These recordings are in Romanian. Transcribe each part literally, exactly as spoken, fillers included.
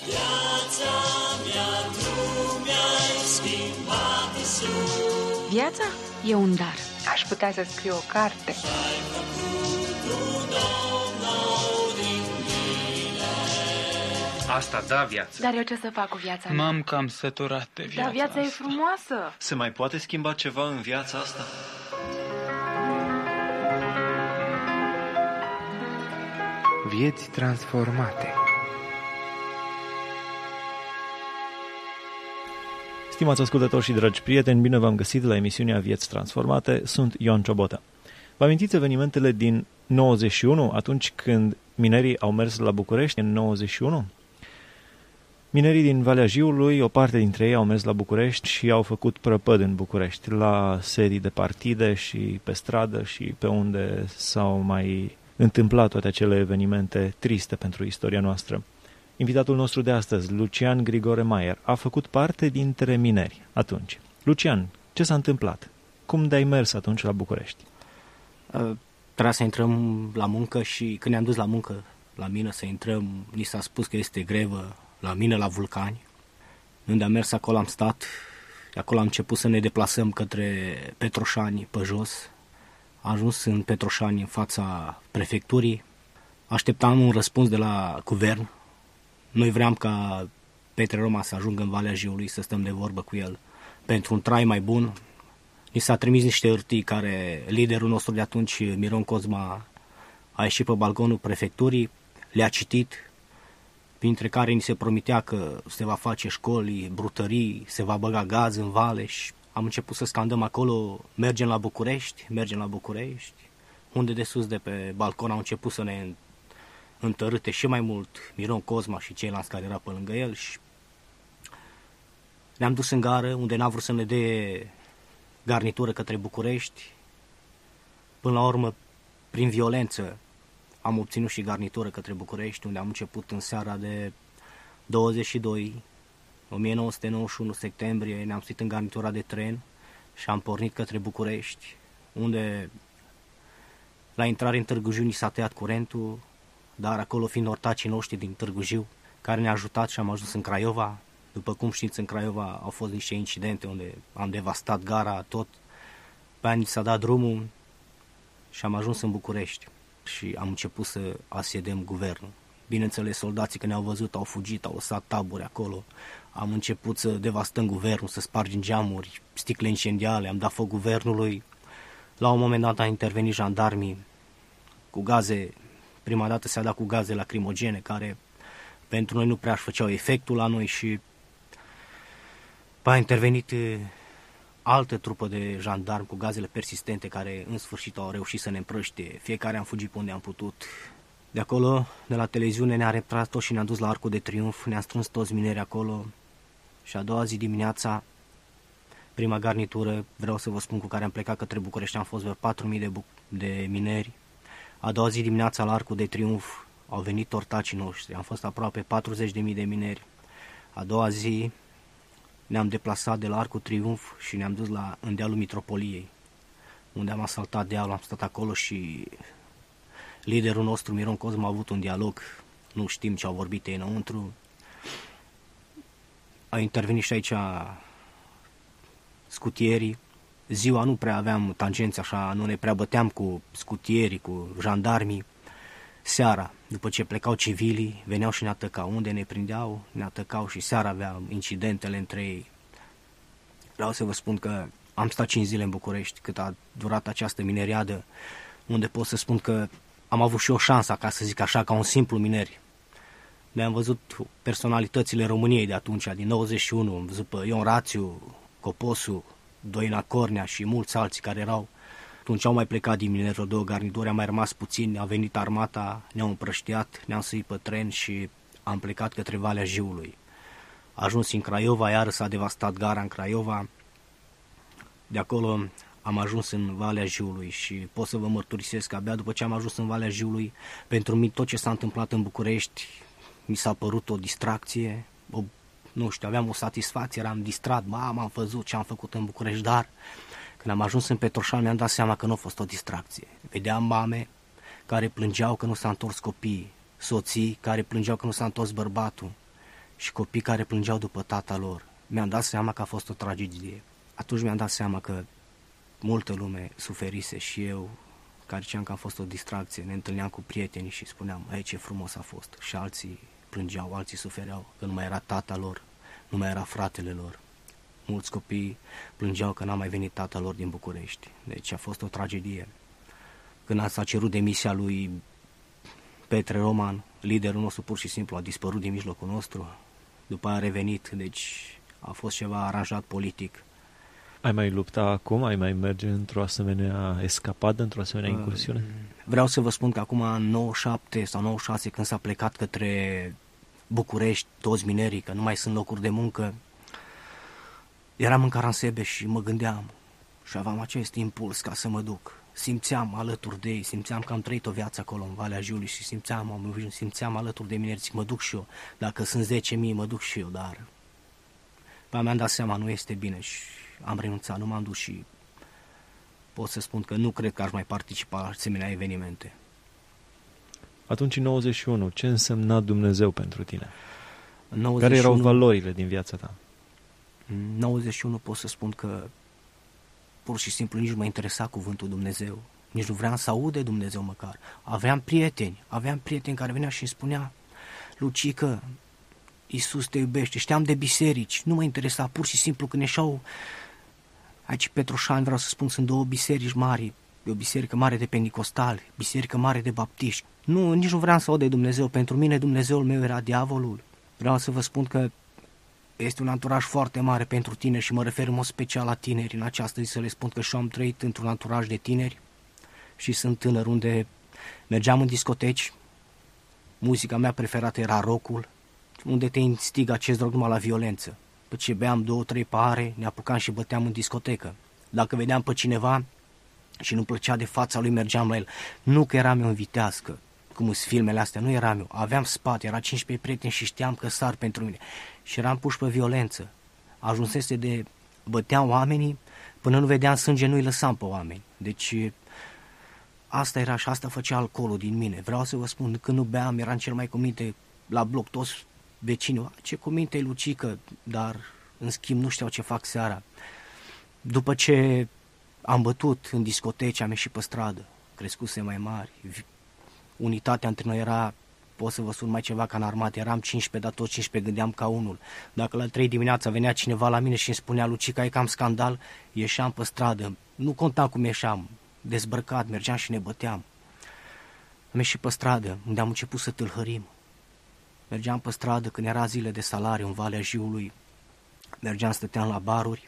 Viața mea tu mi-ai schimbat, Iisus. Viața e un dar. Aș putea să scriu o carte. Ai făcut un om nou din mine. Asta da viață. Dar eu ce să fac cu viața mea? M-am cam săturat de viața Dar viața asta. e frumoasă. Se mai poate schimba ceva în viața asta? Vieți transformate. Stimați ascultători și dragi prieteni, bine v-am găsit la emisiunea Vieți Transformate. Sunt Ion Ciobotă. Vă amintiți evenimentele din nouăzeci și unu, atunci când minerii au mers la București în nouăzeci și unu? Minerii din Valea Jiului, o parte dintre ei au mers la București și au făcut prăpăd în București, la sedii de partide și pe stradă și pe unde s-au mai întâmplat toate acele evenimente triste pentru istoria noastră. Invitatul nostru de astăzi, Lucian Grigore Maier, a făcut parte dintre mineri atunci. Lucian, ce s-a întâmplat? Cum de-ai mers atunci la București? Uh, trebuia să intrăm la muncă și când ne-am dus la muncă, la mină să intrăm, ni s-a spus că este grevă la mină la Vulcani. Unde am mers, acolo am stat, de acolo am început să ne deplasăm către Petroșani pe jos. Am ajuns în Petroșani, în fața prefecturii. Așteptam un răspuns de la guvern. Noi vreau ca Petre Roma să ajungă în Valea Jiului, să stăm de vorbă cu el pentru un trai mai bun. Ni s-a trimis niște hârtii care liderul nostru de atunci, Miron Cosma, a ieșit pe balconul prefecturii, le-a citit, printre care ni se promitea că se va face școli, brutării, se va băga gaz în vale și am început să scandăm acolo, mergem la București, mergem la București, unde de sus de pe balcon au început să ne întărâte și mai mult Miron Cosma și ceilalți care erau pe lângă el și ne-am dus în gară unde n-a vrut să ne dea garnitură către București. Până la urmă, prin violență, am obținut și garnitură către București, unde am început în seara de douăzeci și doi o mie nouă sute nouăzeci și unu septembrie, ne-am suit în garnitura de tren și am pornit către București, unde la intrare în Târgu Jiu ni s-a tăiat curentul, dar acolo fiind ortacii noștri din Târgu Jiu, care ne-a ajutat și am ajuns în Craiova. După cum știți, în Craiova au fost niște incidente unde am devastat gara, tot. Pe aia ni s-a dat drumul și am ajuns în București și am început să asedem guvernul. Bineînțeles, soldații când ne-au văzut au fugit, au lăsat taburi acolo. Am început să devastăm guvernul, să spargem geamuri, sticle incendiale, am dat foc guvernului. La un moment dat a intervenit jandarmii cu gaze. Prima dată se-a dat cu gaze lacrimogene, care pentru noi nu prea își făceau efectul la noi și a intervenit altă trupă de jandarmi cu gazele persistente, care în sfârșit au reușit să ne împrăște. Fiecare am fugit pe unde am putut. De acolo, de la televiziune, ne-a retras toți și ne-a dus la Arcul de Triunf, ne-a strâns toți mineri acolo și a doua zi dimineața, prima garnitură, vreau să vă spun, cu care am plecat către București, am fost vreo patru mii de, bu- de mineri. A doua zi dimineața la Arcul de Triunf au venit ortacii noștri, am fost aproape patruzeci de mii de mineri. A doua zi ne-am deplasat de la Arcul Triunf și ne-am dus la în dealul Mitropoliei, unde am asaltat dealul, am stat acolo și liderul nostru, Miron Cosma, a avut un dialog, nu știm ce au vorbit ei înăuntru. A intervenit și aici scutierii. Ziua nu prea aveam tangenți așa, nu ne prea băteam cu scutierii, cu jandarmii. Seara, după ce plecau civilii, veneau și ne atăcau. Unde ne prindeau, ne atăcau și seara aveam incidentele între ei. Vreau să vă spun că am stat cinci zile în București, cât a durat această mineriadă, unde pot să spun că am avut și o șansă, ca să zic așa, ca un simplu mineri. Ne-am văzut personalitățile României de atunci, din nouăzeci și unu, am văzut pe Ion Rațiu, Coposu, Doina Cornea și mulți alții care erau. Atunci au mai plecat din mineri, două garnituri, am mai rămas puțini, a venit armata, ne-au împrăștiat, ne-am suit pe tren și am plecat către Valea Jiului. A ajuns în Craiova, iar s-a devastat gara în Craiova. De acolo am ajuns în Valea Jiului și pot să vă mărturisesc că abia după ce am ajuns în Valea Jiului, pentru mine tot ce s-a întâmplat în București mi s-a părut o distracție, o, nu știu, aveam o satisfacție, eram distrat, mama, am văzut ce am făcut în București, dar când am ajuns în Petroșani mi-am dat seama că nu a fost o distracție. Vedeam mame care plângeau că nu s-a întors copiii, soții care plângeau că nu s-a întors bărbatul și copii care plângeau după tata lor. Mi-am dat seama că a fost o tragedie. Atunci mi-am dat seama că multă lume suferise și eu, care ziceam că am fost o distracție, ne întâlneam cu prietenii și spuneam, ei, ce frumos a fost. Și alții plângeau, alții sufereau, că nu mai era tata lor, nu mai era fratele lor. Mulți copii plângeau că n-a mai venit tata lor din București. Deci a fost o tragedie. Când s-a cerut demisia lui Petre Roman, liderul nostru pur și simplu a dispărut din mijlocul nostru, după aia a revenit, deci a fost ceva aranjat politic. Ai mai lupta acum? Ai mai merge într-o asemenea escapadă, într-o asemenea incursiune? Vreau să vă spun că acum în nouăzeci și șapte sau nouăzeci și șase, când s-a plecat către București toți minerii, că nu mai sunt locuri de muncă, eram în Caransebe și mă gândeam și aveam acest impuls ca să mă duc. Simțeam alături de ei, simțeam că am trăit o viață acolo în Valea Jiului și simțeam, simțeam alături de mineri, zic, mă duc și eu. Dacă sunt zece mii, mă duc și eu, dar mi-am dat seama, nu este bine și am renunțat, nu m-am dus și pot să spun că nu cred că aș mai participa la asemenea evenimente. Atunci, în nouăzeci și unu, ce însemna Dumnezeu pentru tine? În nouăzeci și unu, care erau valorile din viața ta? În nouăzeci și unu pot să spun că pur și simplu nici nu mă interesa cuvântul Dumnezeu. Nici nu vreau să aud de Dumnezeu măcar. Aveam prieteni, aveam prieteni care veneau și îmi spunea, Lucică, Iisus te iubește, știam de biserici, nu mă interesa, pur și simplu când ieșau aici Petroșani, vreau să spun, sunt două biserici mari, o biserică mare de pentecostali, biserică mare de baptiști. Nu, nici nu vreau să aud de Dumnezeu, pentru mine Dumnezeul meu era diavolul. Vreau să vă spun că este un anturaj foarte mare pentru tineri și mă refer în mod special la tineri. În această zi să le spun că și eu am trăit într-un anturaj de tineri și sunt tânăr unde mergeam în discoteci, muzica mea preferată era rock-ul, unde te instigă acest drog numai la violență. După ce beam două, trei pahare, ne apucam și băteam în discotecă. Dacă vedeam pe cineva și nu plăcea de fața lui, mergeam la el. Nu că eram eu în vitească, cum sunt filmele astea, nu eram eu. Aveam spate, era cincisprezece prieteni și știam că sar pentru mine. Și eram puși pe violență. Ajunsese de băteam oamenii, până nu vedeam sânge, nu-i lăsam pe oameni. Deci asta era și asta făcea alcoolul din mine. Vreau să vă spun, când nu beam, eram cel mai cu minte la bloc, toți vecinii, ce cu minte e Lucică, dar în schimb nu știau ce fac seara. După ce am bătut în discoteci, am ieșit pe stradă, crescuse mai mari, unitatea între noi era, pot să vă sun mai ceva ca în armată, eram cincisprezece, dar toți cincisprezece gândeam ca unul. Dacă la trei dimineața venea cineva la mine și îmi spunea, Lucica, e cam scandal, ieșeam pe stradă, nu contam cum ieșeam, dezbrăcat, mergeam și ne băteam. Am ieșit pe stradă, unde am început să tâlhărim. Mergeam pe stradă când era zile de salariu în Valea Jiului, mergeam, stăteam la baruri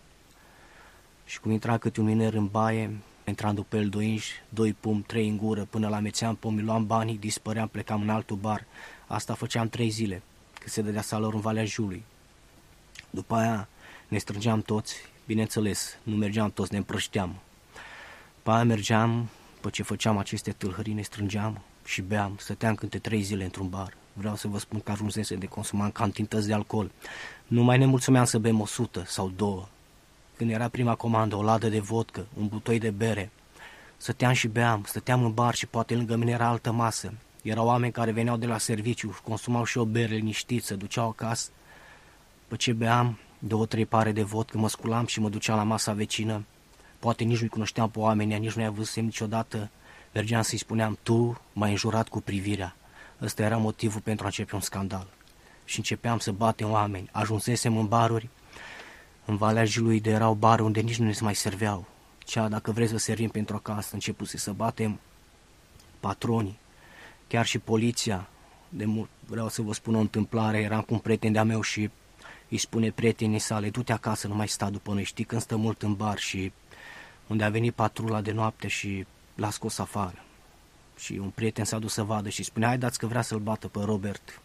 și cum intra câte un miner în baie, intram după el doi inși, doi pum, trei în gură, până la mețeam pomi, luam banii, dispăream, plecam în altul bar. Asta făceam trei zile, când se dădea salariu în Valea Jiului. După aia ne strângeam toți, bineînțeles, nu mergeam toți, ne împrășteam. După aia mergeam, după ce făceam aceste tâlhării, ne strângeam și beam, stăteam câte trei zile într-un bar. Vreau să vă spun că ajunsese de consumam cantități de alcool. Nu mai ne mulțumeam să bem o sută sau două. Când era prima comandă, o ladă de vodcă, un butoi de bere, stăteam și beam, stăteam în bar și poate lângă mine era altă masă. Erau oameni care veneau de la serviciu, consumau și o bere liniștit, se duceau acasă. După ce beam, două, trei pare de vodcă, mă sculam și mă duceam la masa vecină. Poate nici nu-i cunoșteam pe oamenii, nici nu i-a văzut niciodată. Mergeam să-i spuneam, tu m-ai înjurat cu privirea. Ăsta era motivul pentru a începe un scandal. Și începeam să batem oameni. Ajunsesem în baruri, în Valea Jiului, de erau baruri unde nici nu ne se mai serveau. Cea, dacă vreți să servim pentru acasă, începuse să batem patronii, chiar și poliția. De mult, vreau să vă spun o întâmplare, eram cu un prieten de-a meu și îi spune prietenii sale, du-te acasă, nu mai sta după noi, știi când stă mult în bar, și unde a venit patrula de noapte și l-a scos afară. Și un prieten s-a dus să vadă și spunea, hai dați că vrea să-l bată pe Robert.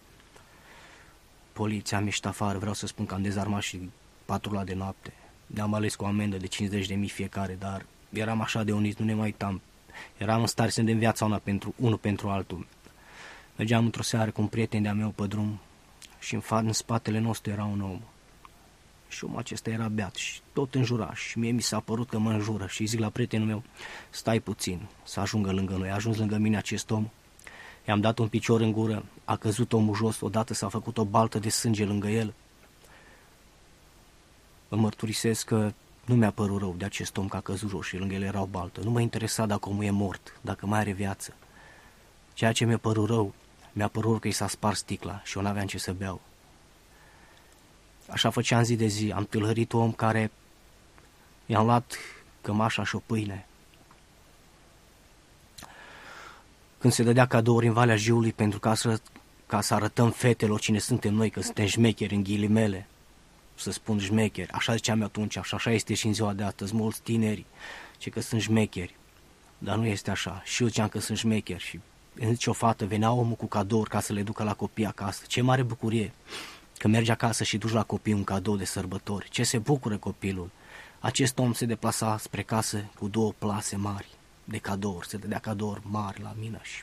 Poliția am ieșit afară, vreau să spun că am dezarmat și patrula de noapte. Ne-am ales cu o amendă de cincizeci de mii fiecare, dar eram așa de uniți, nu ne mai uitam. Eram în stare să ne dăm viața una pentru, unul pentru altul. Mergeam într-o seară cu un prieten de-a meu pe drum și în, fa- în spatele nostru era un om. Și omul acesta era beat și tot înjura și mie mi s-a părut că mă înjură și zic la prietenul meu, stai puțin să ajungă lângă noi. A ajuns lângă mine acest om, I-am dat un picior în gură, a căzut omul jos, odată s-a făcut o baltă de sânge lângă el. Vă mărturisesc că nu mi-a părut rău de acest om că a căzut jos și lângă el era o baltă. Nu mă interesa dacă omul e mort, dacă mai are viață. Ceea ce mi-a părut rău, mi-a părut rău că i s-a spart sticla și eu n-aveam ce să beau. Așa făceam zi de zi, am tâlhărit om care i-am luat cămașa și o pâine. Când se dădea cadouri în Valea Jiului pentru ca să, ca să arătăm fetelor cine suntem noi, că suntem șmecheri în ghilimele, să spun șmecheri, așa ziceam eu atunci, și așa este și în ziua de astăzi, mulți tineri, ce că sunt șmecheri, dar nu este așa, și eu ziceam că sunt șmecheri și îmi zice o fată, venea omul cu cadouri ca să le ducă la copii acasă, ce mare bucurie, că mergi acasă și duci la copii un cadou de sărbători, ce se bucură copilul. Acest om se deplasa spre casă cu două plase mari de cadouri, se dădea cadouri mari la mine și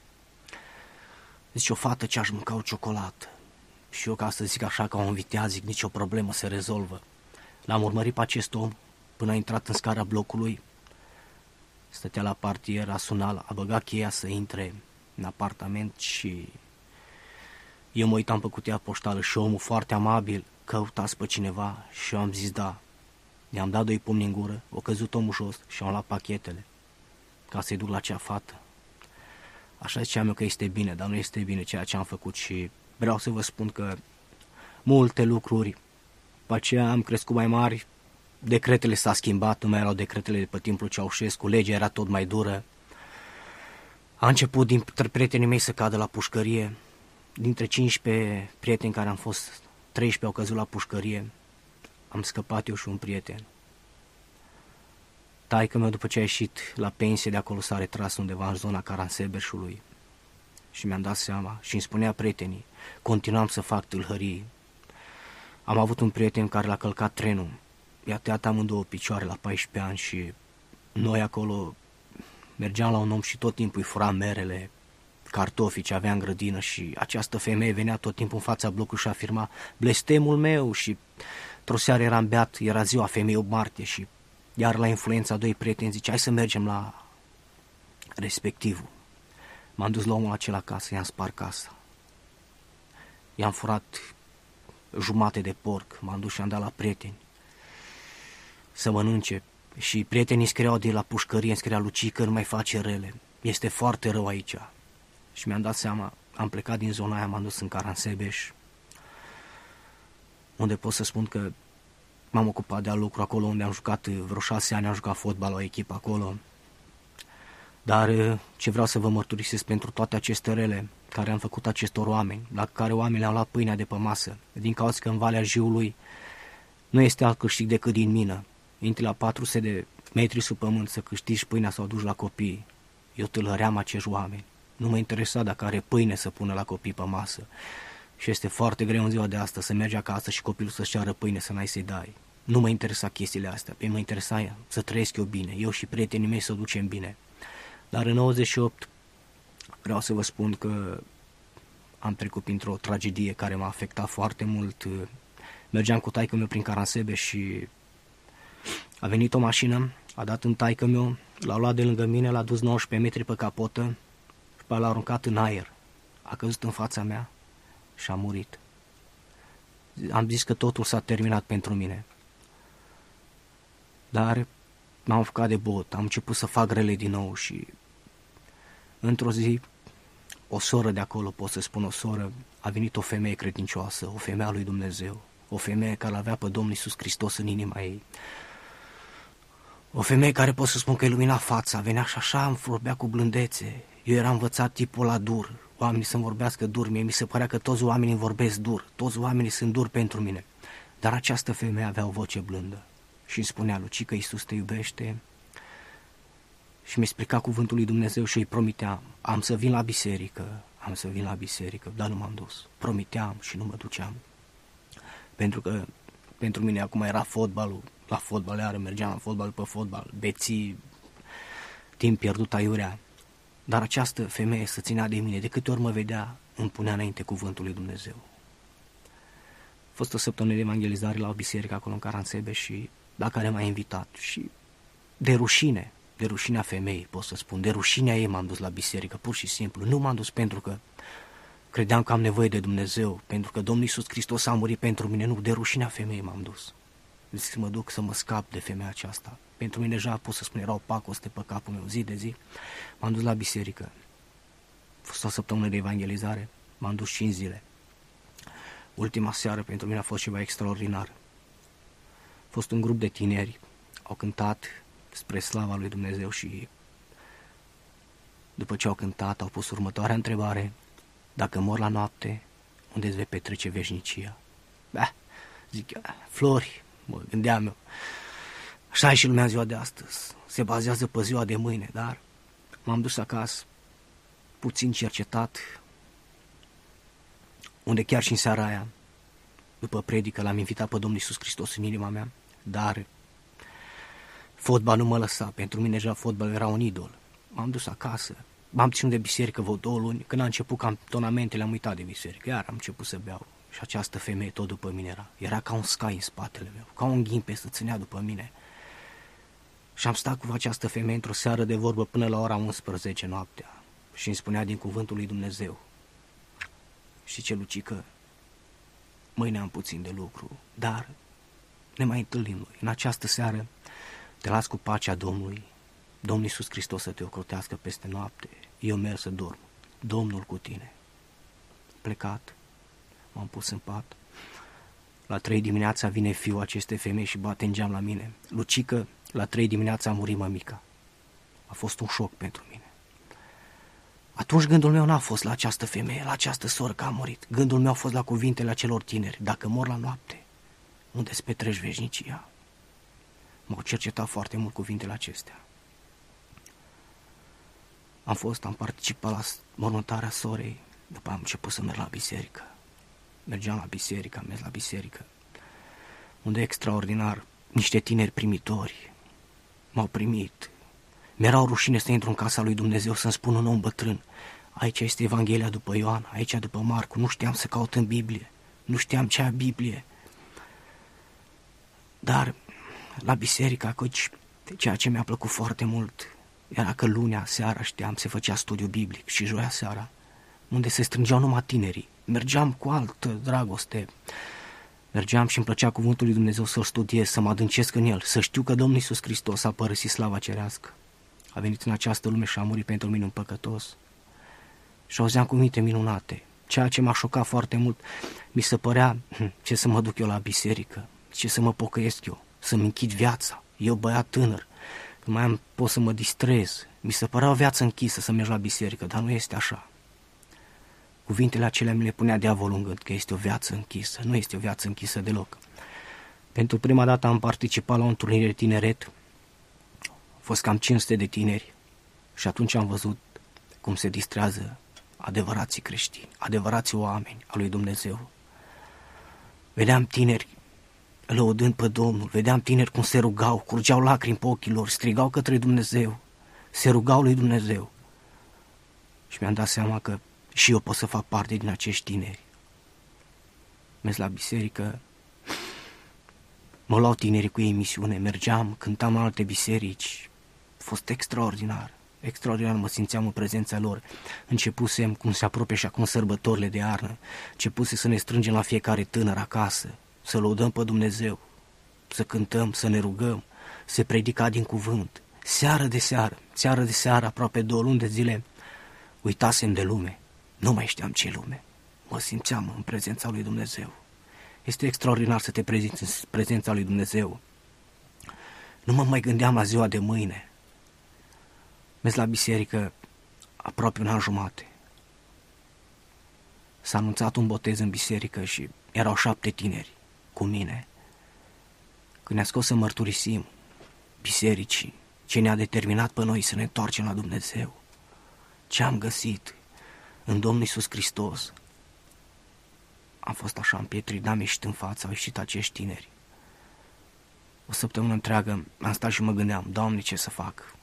zice o fată ce aș mânca o ciocolată. Și eu, ca să zic așa ca un viteaz, zic, nicio problemă, se rezolvă. L-am urmărit pe acest om până a intrat în scara blocului, stătea la partier, a sunat, a băgat cheia să intre în apartament și eu mă uitam pe cutia poștală și omul foarte amabil, căutați pe cineva și eu am zis da. I-am dat doi pumni în gură, o căzut omul jos și am luat pachetele ca să-i duc la acea fată. Așa ziceam eu că este bine, dar nu este bine ceea ce am făcut și vreau să vă spun că multe lucruri, după aceea am crescut mai mari, decretele s-a schimbat, nu mai erau decretele de pe timpul Ceaușescu, legea era tot mai dură. A început dintre prietenii mei să cadă la pușcărie, dintre cincisprezece prieteni care am fost, treisprezece au căzut la pușcărie, am scăpat eu și un prieten. Taică-meu, după ce a ieșit la pensie, de acolo s-a retras undeva în zona Caransebeșului și mi-am dat seama și îmi spunea prietenii, continuam să fac tâlhării. Am avut un prieten care l-a călcat trenul, i-a tăiat amândouă picioare la paisprezece ani și noi acolo mergeam la un om și tot timpul îi furam merele, cartofii ce avea în grădină și această femeie venea tot timpul în fața blocului și afirma blestemul meu și într-o seară eram beat, era ziua femeii opt martie și iar la influența doi prieteni zice hai să mergem la respectivul. M-am dus la omul acela acasă, i-am spart casa. I-am furat jumate de porc, m-am dus și am dat la prieteni să mănânce și prietenii scriau de la pușcărie, îmi scria Lucică, nu mai face rele, este foarte rău aici. Și mi-am dat seama, am plecat din zona aia, m-am dus în Caransebeș, unde pot să spun că m-am ocupat de lucru acolo, unde am jucat vreo șase ani, am jucat fotbal la o echipă acolo. Dar ce vreau să vă mărturisesc pentru toate aceste rele care am făcut acestor oameni, la care oamenii au luat pâinea de pe masă, din cauza că în Valea Jiului nu este alt câștig decât din mină. Intri la patru sute de metri sub pământ să câștigi pâinea sau duci la copii. Eu tâlhăream acești oameni. Nu mă interesa dacă are pâine să pună la copii pe masă. Și este foarte greu în ziua de astăzi să mergi acasă și copilul să-și ceară pâine să n-ai să-i dai. Nu mă interesa chestiile astea. Pe mă interesa să trăiesc eu bine. Eu și prietenii mei să o ducem bine. Dar în nouăzeci și opt vreau să vă spun că am trecut printr-o tragedie care m-a afectat foarte mult. Mergeam cu taică-meu prin Caransebeș și a venit o mașină, a dat în taică-meu, l-a luat de lângă mine, l-a dus nouăsprezece metri pe capotă și l-a aruncat în aer. A căzut în fața mea și a murit. Am zis că totul s-a terminat pentru mine. Dar m-am apucat de bot, am început să fac rele din nou și într-o zi o soră de acolo, pot să spun o soră, a venit o femeie credincioasă, o femeie a lui Dumnezeu, o femeie care l-avea pe Domnul Iisus Hristos în inima ei. O femeie care pot să spun că ilumina fața, venea și așa îmi vorbea cu blândețe. Eu eram învățat tipul la dur, oamenii să-mi vorbească dur, mie mi se părea că toți oamenii îmi vorbesc dur, toți oamenii sunt dur pentru mine. Dar această femeie avea o voce blândă și îmi spunea, Luci, că Iisus te iubește și mi explica cuvântul lui Dumnezeu și îi promiteam, am să vin la biserică, am să vin la biserică, dar nu m-am dus. Promiteam și nu mă duceam. Pentru că pentru mine acum era fotbalul, la fotbal, iară mergeam la fotbal pe fotbal, beții, timp pierdut aiurea. Dar această femeie să ținea de mine, de câte ori mă vedea, îmi punea înainte cuvântul lui Dumnezeu. A fost o săptămână de evangelizare la o biserică acolo în Caransebeș și la care m-a invitat și de rușine, de rușinea femeii, pot să spun, de rușinea ei m-am dus la biserică, pur și simplu. Nu m-am dus pentru că credeam că am nevoie de Dumnezeu, pentru că Domnul Iisus Hristos a murit pentru mine, nu, de rușinea femeii m-am dus. Zic să mă duc să mă scap de femeia aceasta. Pentru mine deja, pot să spun, era o pacoste pe capul meu zi de zi. M-am dus la biserică. A fost o săptămână de evangelizare, m-am dus cinci zile. Ultima seară pentru mine a fost ceva extraordinar. A fost un grup de tineri, au cântat spre slava lui Dumnezeu și după ce au cântat au pus următoarea întrebare: dacă mor la noapte, unde îți vei petrece veșnicia? Bah, zic eu, flori, mă gândeam eu. Așa e și lumea în ziua de astăzi, se bazează pe ziua de mâine, dar m-am dus acasă, puțin cercetat, unde chiar și în seara aia, după predică, l-am invitat pe Domnul Iisus Hristos în inima mea, dar fotbal nu mă lăsa, pentru mine deja fotbal era un idol. M-am dus acasă, m-am ținut de biserică vreo două luni, când a început cantonamentele am uitat de biserică, iar am început să beau și această femeie tot după mine era, era ca un scai în spatele meu, ca un ghimpe să ținea după mine. Și am stat cu această femeie într-o seară de vorbă până la ora unsprezece noaptea și îmi spunea din cuvântul lui Dumnezeu: și ce, Lucică, mâine am puțin de lucru, dar ne mai întâlnim noi. În această seară te las cu pacea Domnului, Domnul Iisus Hristos să te ocrotească peste noapte, eu merg să dorm, Domnul cu tine. Plecat, m-am pus în pat. La trei dimineața vine fiul acestei femei și bate în geam la mine: Lucică, la trei dimineața a murit mămica. A fost un șoc pentru mine. Atunci gândul meu n-a fost la această femeie, la această soră că a murit. Gândul meu a fost la cuvintele acelor tineri: dacă mor la noapte, unde îți petreci veșnicia? M-au cercetat foarte mult cuvintele acestea. Am fost, am participat la mormântarea sorei, după am început să merg la biserică. Mergeam la biserică, am mers la biserică, unde extraordinar, niște tineri primitori m-au primit. Mi-erau rușine să intru în casa lui Dumnezeu, să-mi spun un om bătrân: aici este Evanghelia după Ioan, aici după Marcu. Nu știam să caut în Biblie, nu știam ce a Biblie. Dar la biserică, căci ceea ce mi-a plăcut foarte mult era că lunea seara, știam, se făcea studiu biblic și joia seara, unde se strângeau numai tinerii. Mergeam cu altă dragoste. Mergeam și îmi plăcea cuvântul lui Dumnezeu să-l studiez, să mă adâncesc în el, să știu că Domnul Iisus Hristos a părăsit slava cerească, a venit în această lume și a murit pentru mine un păcătos. Și auzeam cuvinte minunate. Ceea ce m-a șocat foarte mult, mi se părea: ce să mă duc eu la biserică, ce să mă pocăiesc eu, să-mi închid viața, eu băiat tânăr, că mai am, pot să mă distrez. Mi se părea o viață închisă să merg la biserică, dar nu este așa. Cuvintele acelea mi le punea diavolul în gând, că este o viață închisă. Nu este o viață închisă deloc. Pentru prima dată am participat la o întrunire de tineret. Au fost cam cinci sute de tineri și atunci am văzut cum se distrează adevărații creștini, adevărații oameni al lui Dumnezeu. Vedeam tineri lăudând pe Domnul, vedeam tineri cum se rugau, curgeau lacrimi pe ochii lor, strigau către Dumnezeu, se rugau lui Dumnezeu. Și mi-am dat seama că și eu pot să fac parte din acești tineri. Mers la biserică, mă luau tinerii cu ei în misiune, mergeam, cântam în alte biserici. A fost extraordinar, extraordinar, mă simțeam în prezența lor. Începusem, cum se apropie și acum sărbătorile de iarnă, începuse să ne strângem la fiecare tânăr acasă, să lăudăm pe Dumnezeu, să cântăm, să ne rugăm, să predica din cuvânt. Seară de seară, seară de seară, aproape două luni de zile, uitasem de lume. Nu mai știam ce lume. Mă simțeam în prezența lui Dumnezeu. Este extraordinar să te prezinți în prezența lui Dumnezeu. Nu mă mai gândeam la ziua de mâine. Mers la biserică aproape un an jumate. S-a anunțat un botez în biserică și erau șapte tineri cu mine. Când ne-a scos să mărturisim bisericii, ce ne-a determinat pe noi să ne întoarcem la Dumnezeu, ce am găsit în Domnul Iisus Hristos, am fost așa împietrit, n-am ieșit în față, au ieșit acești tineri. O săptămână întreagă am stat și mă gândeam: Doamne, ce să fac?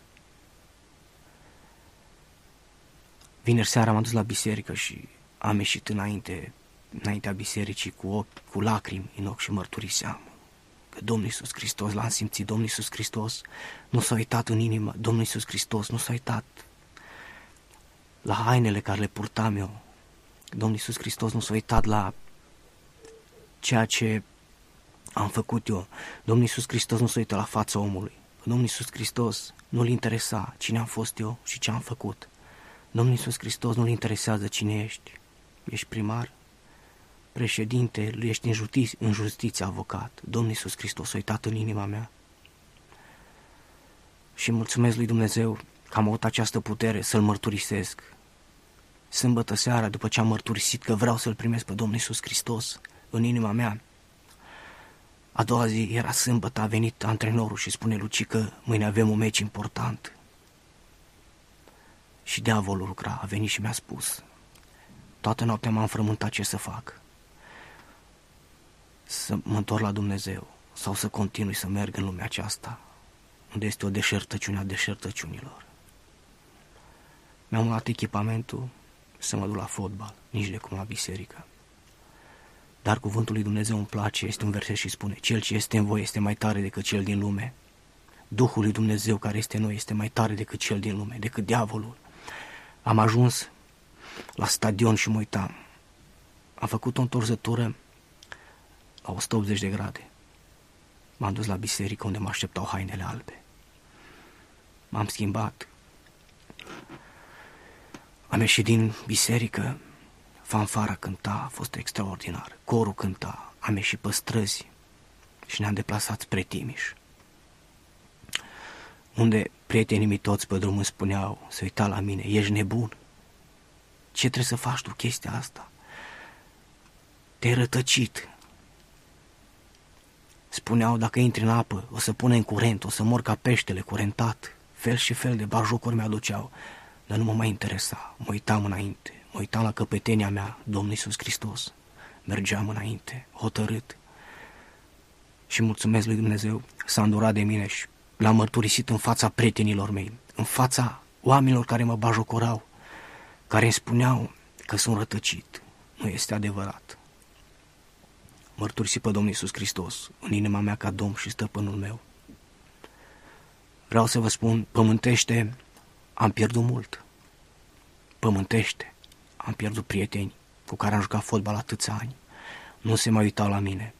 Vineri seara m-am dus la biserică și am ieșit înainte, înaintea bisericii cu ochi, cu lacrimi în ochi și mărturiseam că Domnul Iisus Hristos, l-am simțit, Domnul Iisus Hristos nu s-a uitat în inimă, Domnul Iisus Hristos nu s-a uitat la hainele care le purtam eu, Domnul Iisus Hristos nu s-a uitat la ceea ce am făcut eu. Domnul Iisus Hristos nu s-a uitat la fața omului. Domnul Iisus Hristos nu-L interesa cine am fost eu și ce am făcut. Domnul Iisus Hristos nu-L interesează cine ești. Ești primar, președinte, ești în justiție, în justiție avocat. Domnul Iisus Hristos s-a uitat în inima mea. Și mulțumesc lui Dumnezeu că am avut această putere să-L mărturisesc. Sâmbătă seara, după ce am mărturisit că vreau să-L primesc pe Domnul Iisus Hristos în inima mea, a doua zi era sâmbătă, a venit antrenorul și spune: Lucică, mâine avem un meci important. Și diavolul lucra, a venit și mi-a spus. Toată noaptea m-am frământat ce să fac. Să mă întorc la Dumnezeu sau să continui să merg în lumea aceasta, unde este o deșertăciune a deșertăciunilor. Mi-am luat echipamentul să mă duc la fotbal, nici de cum la biserică. Dar cuvântul lui Dumnezeu îmi place, este un verset și spune: Cel ce este în voi este mai tare decât cel din lume. Duhul lui Dumnezeu care este în noi este mai tare decât cel din lume, decât diavolul. Am ajuns la stadion și mă uitam. Am făcut o întorsătură la o sută optzeci de grade. M-am dus la biserică unde mă așteptau hainele albe. M-am schimbat. Am ieșit din biserică, fanfara cânta, a fost extraordinar. Corul cânta, am ieșit pe străzi și ne-am deplasat spre Timiș, unde prietenii mei toți pe drum îmi spuneau, se uita la mine: ești nebun? Ce trebuie să faci tu chestia asta? Te-ai rătăcit. Spuneau: dacă intri în apă, o să pune în curent, o să mor ca peștele curentat. Fel și fel de bajocuri mi-aduceau, dar nu mă mai interesa. Mă uitam înainte, mă uitam la căpetenia mea, Domnul Iisus Hristos. Mergeam înainte, hotărât. Și mulțumesc lui Dumnezeu, s-a îndurat de mine și l-am mărturisit în fața prietenilor mei, în fața oamenilor care mă bajocorau, care îmi spuneau că sunt rătăcit. Nu este adevărat. Mărturisit pe Domnul Iisus Hristos în inima mea ca Domn și Stăpânul meu. Vreau să vă spun, pământește, am pierdut mult. Pământește, am pierdut prieteni cu care am jucat fotbal atâția ani. Nu se mai uitau la mine.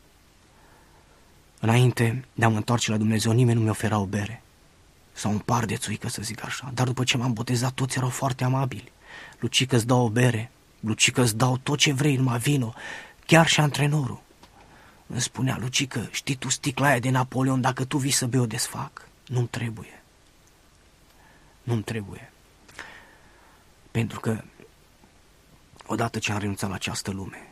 Înainte de a mă întoarce la Dumnezeu, nimeni nu mi ofera o bere sau un par de țuică, să zic așa. Dar după ce m-am botezat, toți erau foarte amabili. Lucică, îți dau o bere, Lucică, îți dau tot ce vrei, numai vino. Chiar și antrenorul îmi spunea: Lucică, știi tu sticla aia de Napoleon, dacă tu vii să bei, o desfac. Nu-mi trebuie. Nu-mi trebuie. Pentru că odată ce am renunțat la această lume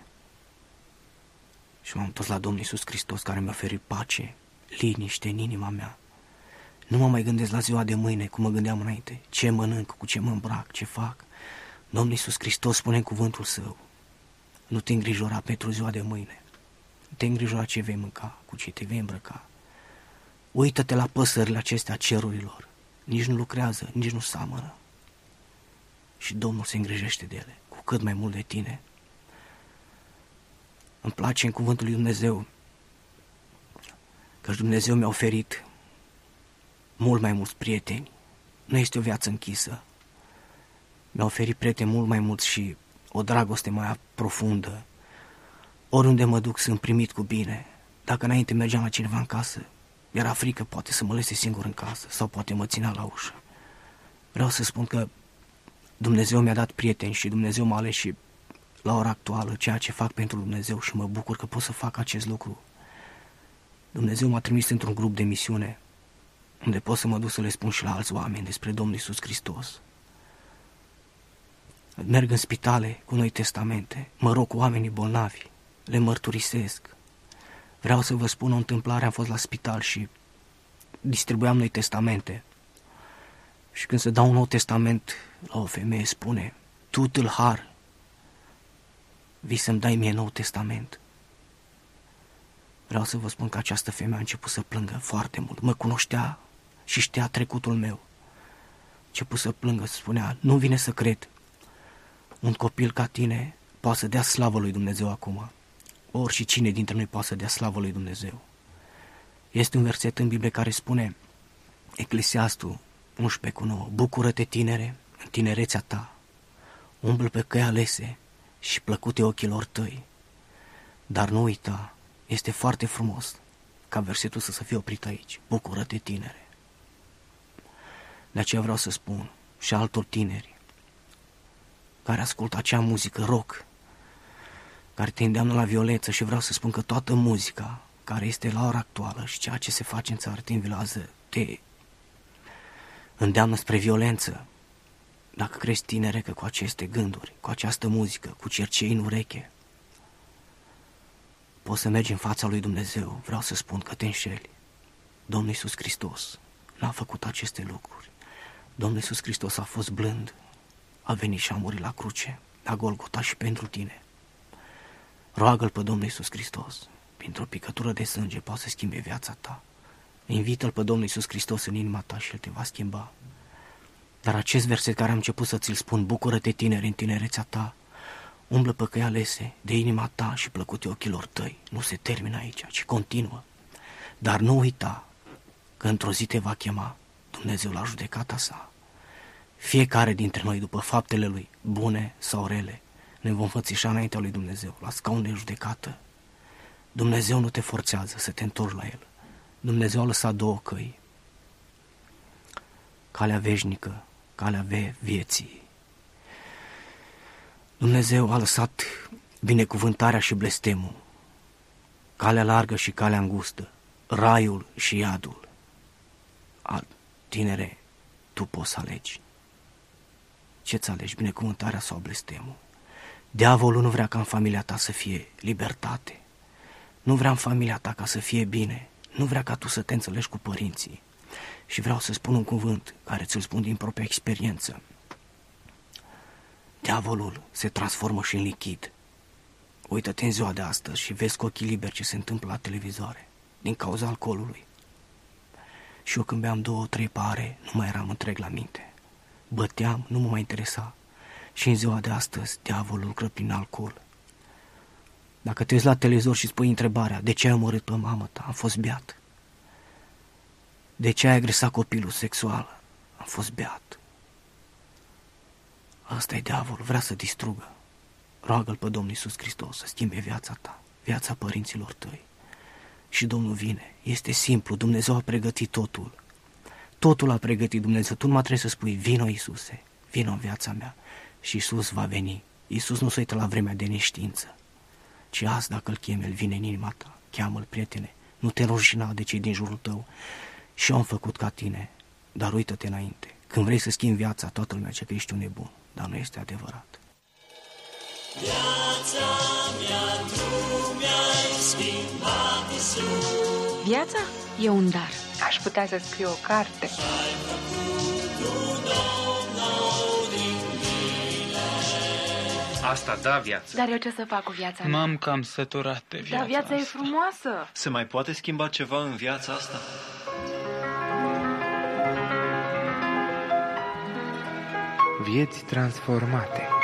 și m-am întors la Domnul Iisus Hristos, care mi-a oferit pace, liniște în inima mea, nu mă mai gândesc la ziua de mâine cum mă gândeam înainte. Ce mănânc, cu ce mă îmbrac, ce fac. Domnul Iisus Hristos spune în cuvântul Său: nu te îngrijora pentru ziua de mâine. Nu te îngrijora ce vei mânca, cu ce te vei îmbrăca. Uită-te la păsările acestea cerurilor. Nici nu lucrează, nici nu seamănă. Și Domnul se îngrijește de ele, cu cât mai mult de tine. Îmi place în cuvântul lui Dumnezeu că Dumnezeu mi-a oferit mult mai mulți prieteni. Nu este o viață închisă. Mi-a oferit prieteni mult mai mulți și o dragoste mai profundă. Oriunde mă duc sunt primit cu bine. Dacă înainte mergeam la cineva în casă, era frică poate să mă lăse singur în casă sau poate mă ținea la ușă. Vreau să spun că Dumnezeu mi-a dat prieteni și Dumnezeu m-a ales și la ora actuală ceea ce fac pentru Dumnezeu și mă bucur că pot să fac acest lucru. Dumnezeu m-a trimis într-un grup de misiune unde pot să mă duc să le spun și la alți oameni despre Domnul Iisus Hristos. Merg în spitale cu Noi Testamente, mă rog cu oamenii bolnavi, le mărturisesc. Vreau să vă spun o întâmplare, am fost la spital și distribuiam Noi Testamente. Și când se dau un Nou Testament la o femeie, spune: tu, tâlhar, vii să-mi dai mie Nou Testament. Vreau să vă spun că această femeie a început să plângă foarte mult. Mă cunoștea și știa trecutul meu. A început să plângă, să spunea: nu vine să cred. Un copil ca tine poate să dea slavă lui Dumnezeu acum. Ori și cine dintre noi poate să dea slavă lui Dumnezeu. Este un verset în Biblie care spune, Eclesiastul unsprezece cu nouă: bucură-te, tinere, în tinerețea ta, umblă pe căi alese și plăcute ochilor tăi. Dar nu uita, este foarte frumos ca versetul să, să fie oprit aici. Bucură-te, tinere. De aceea vreau să spun și altor tineri care ascultă acea muzică rock, care te îndeamnă la violență, și vreau să spun că toată muzica care este la ora actuală și ceea ce se face în țară te învilează, te îndeamnă spre violență. Dacă crezi, tinere, că cu aceste gânduri, cu această muzică, cu cercei în ureche, poți să mergi în fața lui Dumnezeu, vreau să spun că te înșeli. Domnul Iisus Hristos n-a făcut aceste lucruri. Domnul Iisus Hristos a fost blând, a venit și a murit la cruce, la Golgota, și pentru tine. Roagă-L pe Domnul Iisus Hristos, printr-o picătură de sânge poate să schimbe viața ta. Invită-L pe Domnul Iisus Hristos în inima ta și El te va schimba. Dar acest verset care am început să ți-l spun, bucură-te, tineri, în tinerețea ta, umblă pe căi alese de inima ta și plăcute ochilor tăi, nu se termină aici, ci continuă. Dar nu uita că într-o zi te va chema Dumnezeu la judecata sa. Fiecare dintre noi, după faptele lui, bune sau rele, ne vom fățișa înaintea lui Dumnezeu, la scaun de judecată. Dumnezeu nu te forțează să te întorci la El. Dumnezeu a lăsat două căi: calea veșnică, calea vieții. Dumnezeu a lăsat binecuvântarea și blestemul, calea largă și calea îngustă, raiul și iadul. Tinere, tu poți să alegi. Ce-ți alegi, binecuvântarea sau blestemul? Diavolul nu vrea ca în familia ta să fie libertate, nu vrea în familia ta ca să fie bine, nu vrea ca tu să te înțelegi cu părinții. Și vreau să spun un cuvânt care ți-l spun din propria experiență. Diavolul se transformă și în lichid. Uită-te în ziua de astăzi și vezi cu ochii liberi ce se întâmplă la televizoare din cauza alcoolului. Și eu când beam două, trei pahare, nu mai eram întreg la minte. Băteam, nu mă mai interesa. Și în ziua de astăzi, diavolul lucră prin alcool. Dacă te uiți la televizor și spui întrebarea, de ce ai omorât pe mamă ta? Am fost beat. De ce ai agresat copilul sexual? Am fost beat. Asta e diavolul, vrea să distrugă. Roagă-L pe Domnul Iisus Hristos să schimbe viața ta, viața părinților tăi. Și Domnul vine. Este simplu, Dumnezeu a pregătit totul. Totul a pregătit Dumnezeu. Tu numai trebuie să spui, vino Iisuse, vino în viața mea. Și Iisus va veni. Iisus nu se uită la vremea de neștiință, ci azi, dacă Îl chemi, El vine în inima ta. Cheamă-L, prietene, nu te rușina de cei din jurul tău. Și eu am făcut ca tine, dar uită-te înainte. Când vrei să schimbi viața, toată lumea zice că ești un nebun, dar nu este adevărat. Viața mea, tu mi-ai schimbat, Iisus. Viața e un dar. Aș putea să scriu o carte. Ai făcut un om nou din mine. Asta da viață. Dar eu ce să fac cu viața mea? M-am cam săturat de viața Dar viața asta. e frumoasă. Se mai poate schimba ceva în viața asta? Vieți transformate.